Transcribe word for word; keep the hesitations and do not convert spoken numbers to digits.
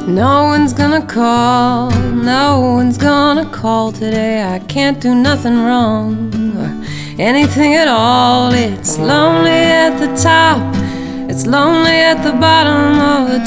No one's gonna call, no one's gonna call today. I can't do nothing wrong or anything at all. It's lonely at the top, it's lonely at the bottom of the